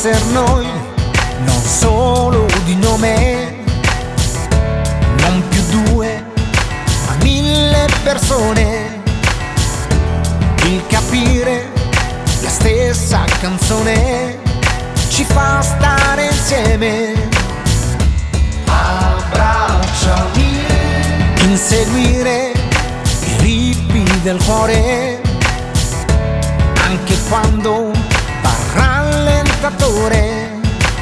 esser noi, non solo di nome, non più due, ma 1000 persone. Il capire la stessa canzone ci fa stare insieme. Abbracciami, inseguire i ritmi del cuore, anche quando va rallentatore.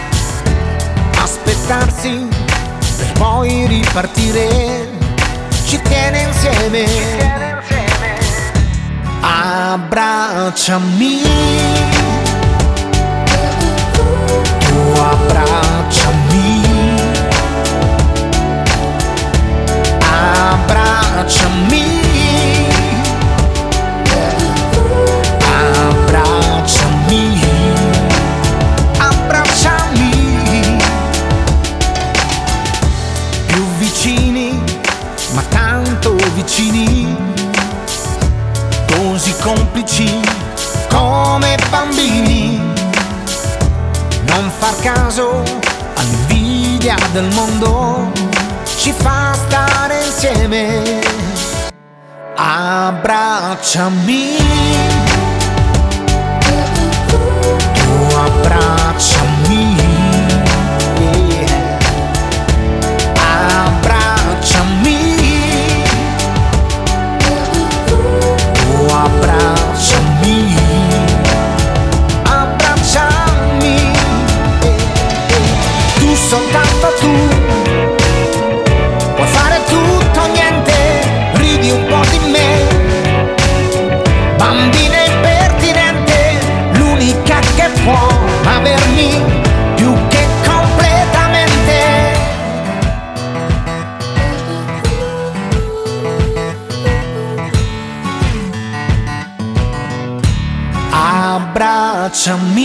Aspettarsi per poi ripartire ci tiene insieme. Abbracciami, tu abbracciami, abbracciami, abbracciami, abbracciami. Più vicini, ma tanto vicini, così complici come bambini. Non far caso all'invidia del mondo, ci fa stare insieme. Abbracciami, tu abbracciami, abbracciami, tu abbracciami, abbracciami, tu soltanto tu puoi fare tutto o niente, ridi un po' di me, bambina impertinente, l'unica che può avermi più che completamente. Abbracciami,